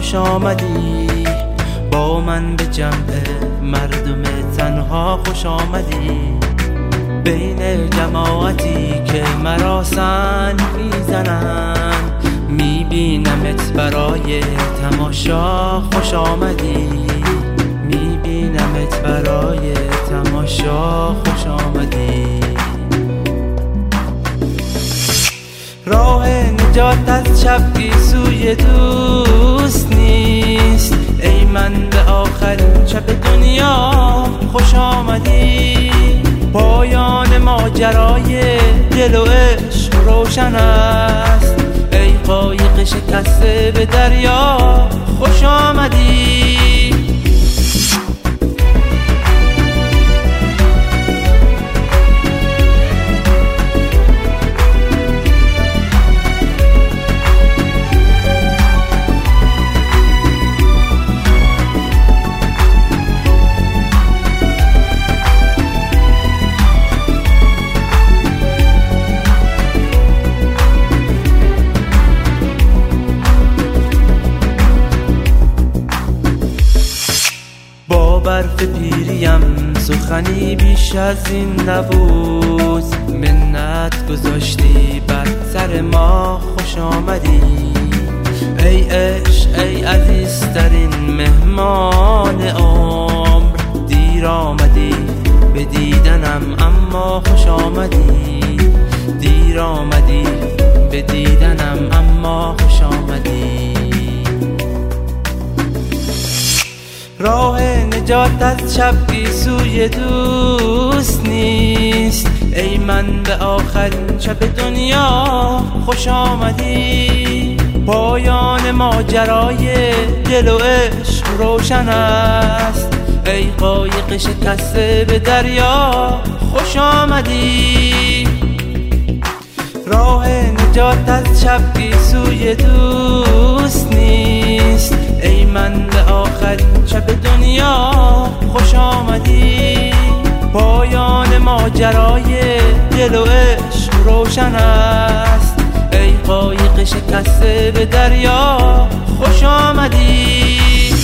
خوش آمدی، با من به جمع مردم تنها خوش آمدی. بین جماعتی که مرا سنگ میزنن، میبینمت برای تماشا خوش آمدی، میبینمت برای تماشا خوش آمدی. راه نجات از شب سوی دوست نیست، ای من به آخرین شب دنیا خوش آمدی. پایان ماجرای دل و عشق روشن است، ای قایق شکسته به دریا خوش آمدی. برف پیریم سخنی بیش از این نبود، منت گذاشتی بر سر ما خوش آمدی. ای عشق ای عزیزترین مهمان عمر، دیر آمدی به دیدنم اما خوش آمدی، دیر آمدی به دیدنم اما خوش آمدی. راه نجات از شب سوی دوست نیست، ای من به آخرین شب دنیا خوش آمدی. پایان ماجرای دل و عشق روشن است، ای قایق شکسته به دریا خوش آمدی. راه نجات از شب سوی دوست نیست، ای من به آخرین شب دنیا خوش آمدی. پایان ماجرای دل و عشق روشن است، ای قایق شکسته به دریا خوش آمدی.